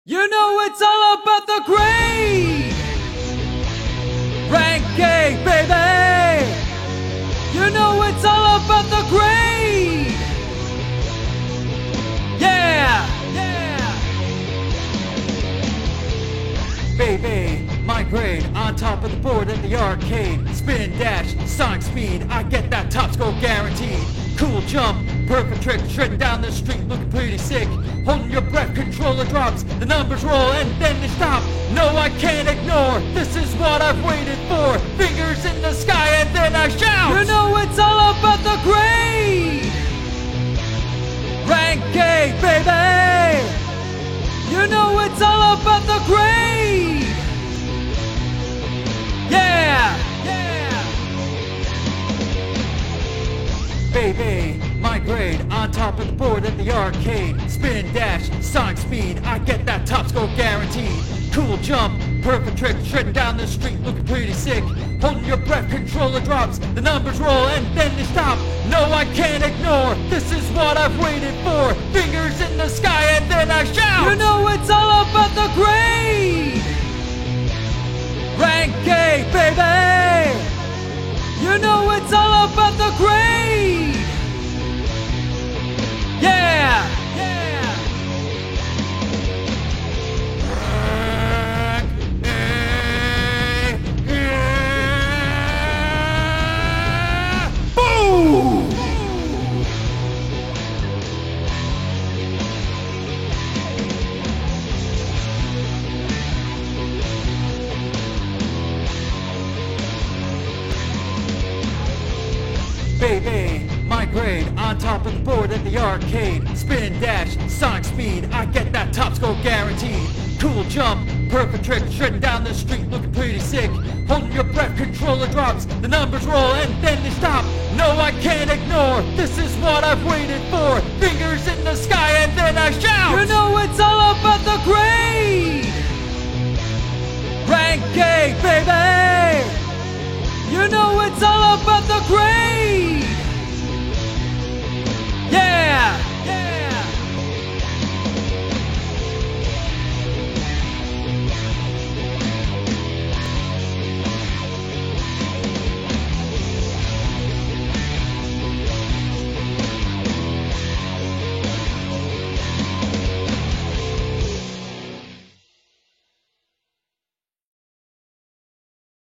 You know it's all about the grade! Rank A, baby! You know it's all about the grade! Yeah! Yeah! Baby, my grade on top of the board at the arcade. Spin dash, sonic speed, I get that top score guaranteed. Cool jump, perfect trick, shredding down the street, looking pretty sick. Holding your breath, controller drops, the numbers roll and then they stop. No, I can't ignore, this is what I've waited for. Fingers in the sky and then I shout. You know it's all about the grade. Rank A, baby. You know it's all about the grade. Yeah, yeah. Baby, my grade on top of the board at the arcade. Spin dash, sonic speed, I get that top score guaranteed. Cool jump, perfect trick, shredding down the street, looking pretty sick. Holding your breath, controller drops, the numbers roll and then they stop. No, I can't ignore, this is what I've waited for. Fingers in the sky and then I shout. You know it's all about the grade. Rank A, baby. You know it's all about the grade. Yeah, yeah. Boom! Baby, my grade on top of the board at the arcade. Spin dash, sonic speed, I get that top score guaranteed. Cool jump, perfect trick, shredding down the street, looking pretty sick. Holding your breath, controller drops, the numbers roll and then they stop. No, I can't ignore, this is what I've waited for. Fingers in the sky and then I shout. You know it's all about the grade. Rank A, baby. You know it's all about the grade.